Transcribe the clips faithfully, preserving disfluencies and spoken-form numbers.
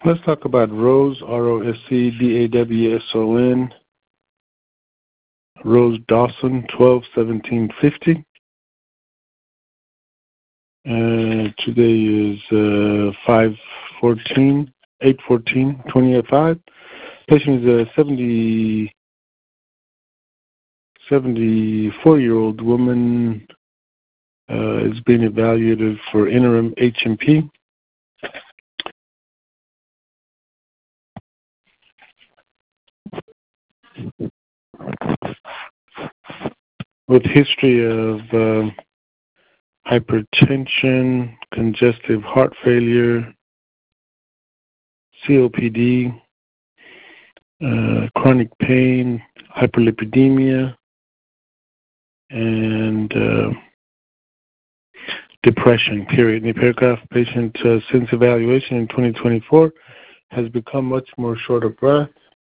Let's talk about Rose, R O S C D A W S O N, Rose Dawson, twelve seventeen fifty. Uh, today is uh, five fourteen, eight fourteen, twenty-eight five. Patient is a seventy, seventy-four-year-old woman, uh, is being evaluated for interim H M P. With history of uh, hypertension, congestive heart failure, C O P D, uh, chronic pain, hyperlipidemia, and uh, depression, period. In the paragraph, patient uh, since evaluation in twenty twenty-four has become much more short of breath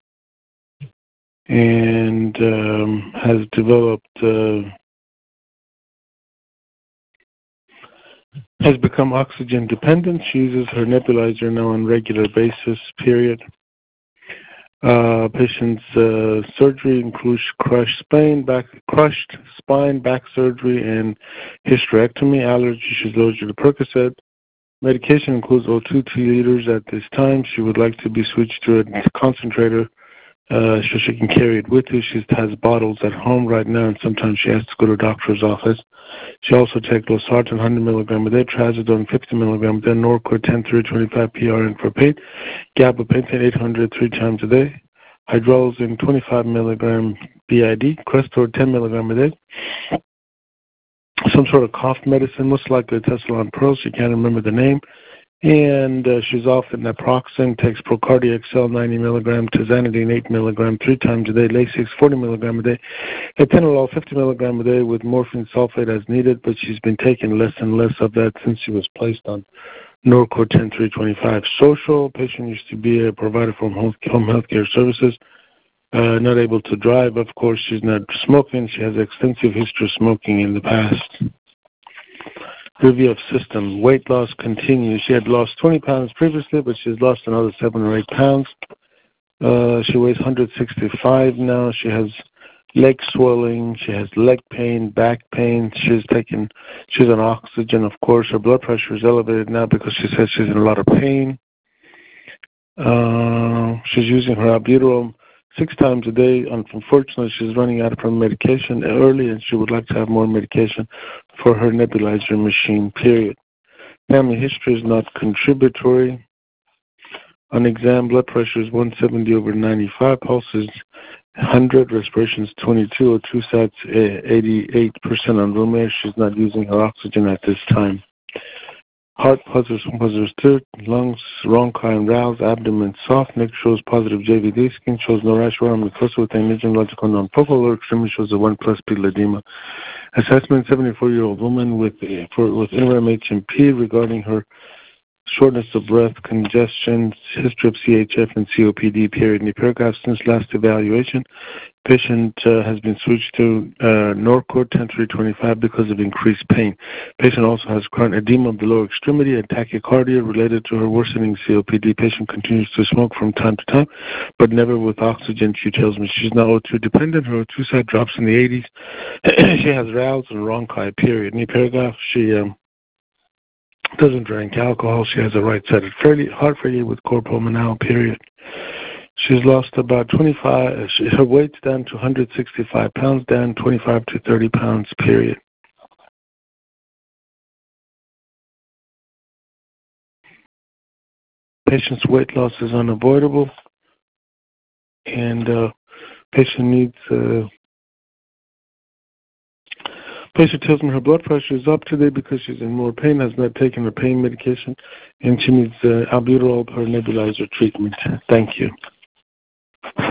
and um, has developed, uh, has become oxygen dependent. She uses her nebulizer now on a regular basis, period. Uh, patient's uh, surgery includes crushed spine, back, crushed spine, back surgery, and hysterectomy. Allergy, she's allergic to Percocet. Medication includes O two liters at this time. She would like to be switched to a concentrator uh, so she can carry it with her. She has bottles at home right now, and sometimes she has to go to a doctor's office. She also takes losartan one hundred milligrams a day, trazodone fifty milligrams a day, Norcor ten through twenty-five P R N for pain, gabapentin eight hundred three times a day, hydrolizine twenty-five milligrams B I D, Crestor ten milligrams a day, some sort of cough medicine, most likely Tessalon Pearl, she can't remember the name, and uh, she's often naproxen, takes Procardia X L ninety milligrams, tizanidine eight milligrams three times a day, Lasix forty milligrams a day, atenolol fifty milligrams a day with morphine sulfate as needed, but she's been taking less and less of that since she was placed on Norcor ten through twenty-five. Social, patient used to be a provider from home, home health care services, uh, not able to drive. Of course, she's not smoking. She has extensive history of smoking in the past. Review of system. Weight loss continues. She had lost twenty pounds previously, but she's lost another seven or eight pounds. Uh, she weighs one hundred sixty-five now. She has leg swelling. She has leg pain, back pain. She's taking, she's on oxygen, of course. Her blood pressure is elevated now because she says she's in a lot of pain. Uh, she's using her albuterol six times a day. Unfortunately, she's running out of her medication early, and she would like to have more medication for her nebulizer machine, period. Family history is not contributory. On exam, blood pressure is one seventy over ninety-five, pulse is one hundred, respiration is twenty-two, O two sats eighty-eight percent on room air. She's not using her oxygen at this time. Heart positive, positive stir, lungs, bronchi and valves, abdomen soft, neck shows positive J V D, skin shows no rash or mucosa with imaging-logical non-focal, lower extremity shows a one plus pedal edema. Assessment, seventy-four-year-old woman with, for, with interim H M P regarding her shortness of breath, congestion, history of C H F and C O P D, period. In the paragraph, since last evaluation, patient uh, has been switched to uh, Norcor ten through twenty-five because of increased pain. Patient also has chronic edema of the lower extremity and tachycardia related to her worsening C O P D. Patient continues to smoke from time to time, but never with oxygen. She tells me she's now O two dependent. Her O two side drops in the eighties. She has rales and bronchi, period. In the paragraph, she um, doesn't drink alcohol. She has a right-sided heart failure with cor pulmonale, period. She's lost about twenty-five, her weight's down to one hundred sixty-five pounds, down twenty-five to thirty pounds, period. Patient's weight loss is unavoidable, and uh, patient needs, uh, patient tells me her blood pressure is up today because she's in more pain, has not taken her pain medication, and she needs uh, albuterol per nebulizer treatment. Thank you.